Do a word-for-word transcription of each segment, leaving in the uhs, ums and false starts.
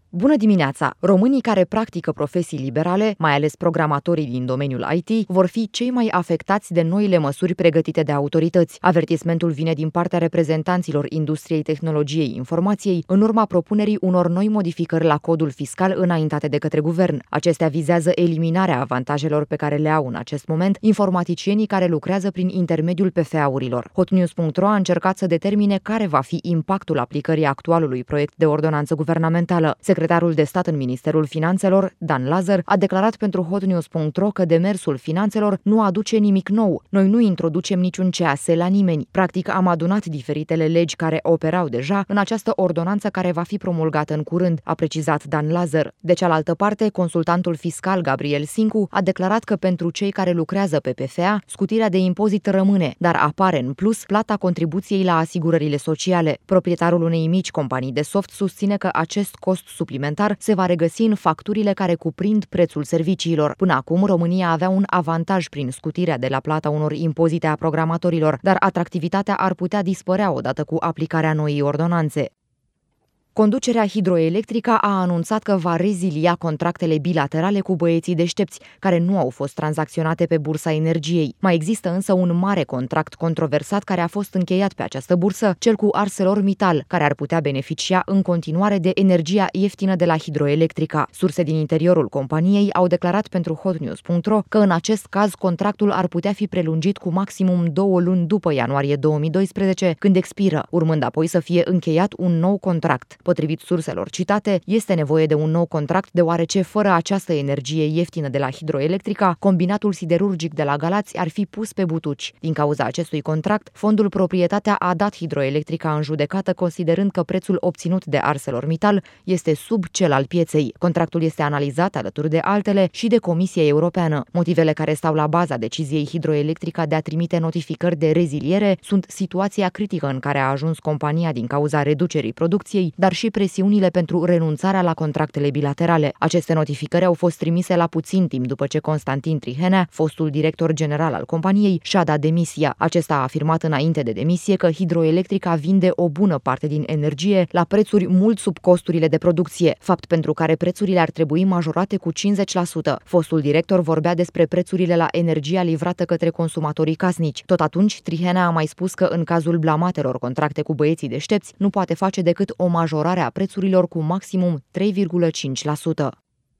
Bună dimineața! Românii care practică profesii liberale, mai ales programatorii din domeniul I T, vor fi cei mai afectați de noile măsuri pregătite de autorități. Avertismentul vine din partea reprezentanților industriei tehnologiei informației, în urma propunerii unor noi modificări la codul fiscal înaintate de către guvern. Acestea vizează eliminarea avantajelor pe care le au în acest moment informaticienii care lucrează prin intermediul P F A-urilor. hotnews punct ro a încercat să determine care va fi impactul aplicării actualului proiect de ordonanță guvernamentală. Secretarul de stat în Ministerul Finanțelor, Dan Lazar, a declarat pentru hotnews punct ro că demersul finanțelor nu aduce nimic nou. Noi nu introducem niciun C A S la nimeni. Practic, am adunat diferitele legi care operau deja în această ordonanță care va fi promulgată în curând, a precizat Dan Lazar. De cealaltă parte, consultantul fiscal Gabriel Sincu a declarat că pentru cei care lucrează pe P F A, scutirea de impozit rămâne, dar apare în plus plata contribuției la asigurările sociale. Proprietarul unei mici companii de soft susține că acest cost suplimentar se va regăsi în facturile care cuprind prețul serviciilor. Până acum, România avea un avantaj prin scutirea de la plata unor impozite a programatorilor, dar atractivitatea ar putea dispărea odată cu aplicarea noii ordonanțe. Conducerea hidroelectrică a anunțat că va rezilia contractele bilaterale cu băieții deștepți, care nu au fost tranzacționate pe Bursa Energiei. Mai există însă un mare contract controversat care a fost încheiat pe această bursă, cel cu ArcelorMittal, care ar putea beneficia în continuare de energia ieftină de la hidroelectrica. Surse din interiorul companiei au declarat pentru hotnews punct ro că în acest caz contractul ar putea fi prelungit cu maximum două luni după ianuarie două mii doisprezece, când expiră, urmând apoi să fie încheiat un nou contract. Potrivit surselor citate, este nevoie de un nou contract deoarece fără această energie ieftină de la hidroelectrica, combinatul siderurgic de la Galați ar fi pus pe butuci. Din cauza acestui contract, fondul Proprietatea a dat hidroelectrica în judecată considerând că prețul obținut de ArcelorMittal este sub cel al pieței. Contractul este analizat alături de altele și de Comisia Europeană. Motivele care stau la baza deciziei hidroelectrica de a trimite notificări de reziliere sunt situația critică în care a ajuns compania din cauza reducerii producției, dar și presiunile pentru renunțarea la contractele bilaterale. Aceste notificări au fost trimise la puțin timp după ce Constantin Trihenea, fostul director general al companiei, și-a dat demisia. Acesta a afirmat înainte de demisie că hidroelectrica vinde o bună parte din energie la prețuri mult sub costurile de producție, fapt pentru care prețurile ar trebui majorate cu cincizeci la sută. Fostul director vorbea despre prețurile la energia livrată către consumatorii casnici. Tot atunci, Trihenea a mai spus că în cazul blamatelor contracte cu băieții deștepți, nu poate face decât o majorare a prețurilor cu maximum trei virgulă cinci la sută.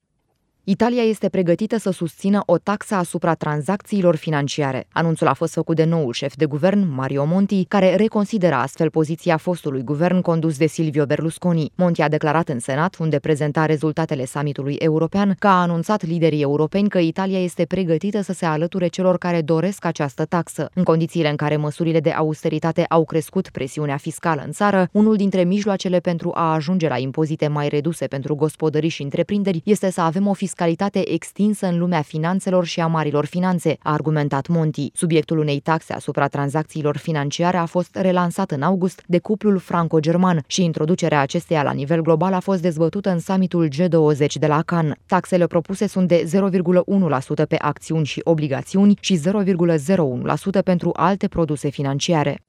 Italia este pregătită să susțină o taxă asupra tranzacțiilor financiare. Anunțul a fost făcut de noul șef de guvern, Mario Monti, care reconsideră astfel poziția fostului guvern condus de Silvio Berlusconi. Monti a declarat în Senat, unde prezenta rezultatele summitului european, că a anunțat liderii europeni că Italia este pregătită să se alăture celor care doresc această taxă. În condițiile în care măsurile de austeritate au crescut presiunea fiscală în țară, unul dintre mijloacele pentru a ajunge la impozite mai reduse pentru gospodării și întreprinderi este să avem o fiscalitate extinsă în lumea finanțelor și a marilor finanțe, a argumentat Monti. Subiectul unei taxe asupra tranzacțiilor financiare a fost relansat în august de cuplul franco-german și introducerea acesteia la nivel global a fost dezbătută în summitul G douăzeci de la Cannes. Taxele propuse sunt de zero virgulă unu la sută pe acțiuni și obligațiuni și zero virgulă zero unu la sută pentru alte produse financiare.